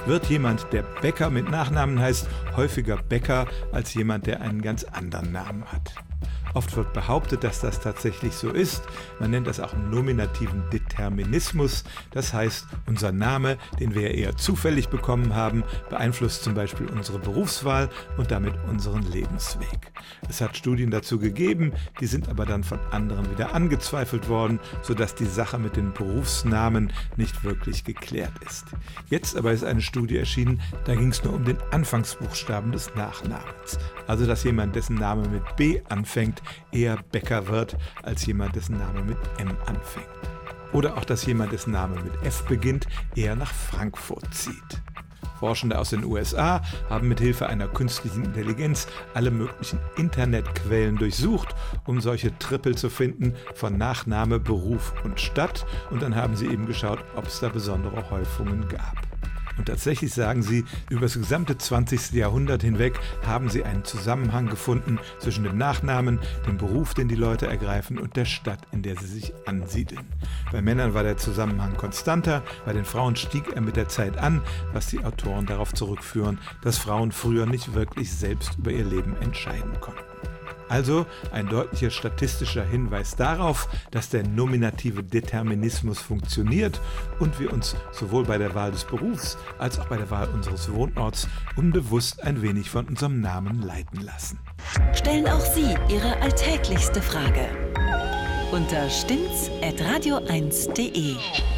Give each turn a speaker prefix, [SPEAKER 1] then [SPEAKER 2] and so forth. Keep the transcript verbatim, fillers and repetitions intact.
[SPEAKER 1] wird jemand, der Becker mit Nachnamen heißt, häufiger Becker als jemand, der einen ganz anderen Namen hat. Oft wird behauptet, dass das tatsächlich so ist. Man nennt das auch nominativen Determinismus. Das heißt, unser Name, den wir eher zufällig bekommen haben, beeinflusst zum Beispiel unsere Berufswahl und damit unseren Lebensweg. Es hat Studien dazu gegeben, die sind aber dann von anderen wieder angezweifelt worden, sodass die Sache mit den Berufsnamen nicht wirklich geklärt ist. Jetzt aber ist eine Studie erschienen, da ging es nur um den Anfangsbuchstaben des Nachnamens. Also, dass jemand, dessen Name mit B anfängt, eher Becker wird, als jemand, dessen Name mit M anfängt. Oder auch, dass jemand, dessen Name mit F beginnt, eher nach Frankfurt zieht. Forschende aus den U S A haben mit Hilfe einer künstlichen Intelligenz alle möglichen Internetquellen durchsucht, um solche Trippel zu finden von Nachname, Beruf und Stadt. Und dann haben sie eben geschaut, ob es da besondere Häufungen gab. Und tatsächlich sagen sie, über das gesamte zwanzigste Jahrhundert hinweg haben sie einen Zusammenhang gefunden zwischen dem Nachnamen, dem Beruf, den die Leute ergreifen, und der Stadt, in der sie sich ansiedeln. Bei Männern war der Zusammenhang konstanter, bei den Frauen stieg er mit der Zeit an, was die Autoren darauf zurückführen, dass Frauen früher nicht wirklich selbst über ihr Leben entscheiden konnten. Also ein deutlicher statistischer Hinweis darauf, dass der nominative Determinismus funktioniert und wir uns sowohl bei der Wahl des Berufs als auch bei der Wahl unseres Wohnorts unbewusst ein wenig von unserem Namen leiten lassen.
[SPEAKER 2] Stellen auch Sie Ihre alltäglichste Frage unter stimmt's at radio eins punkt de.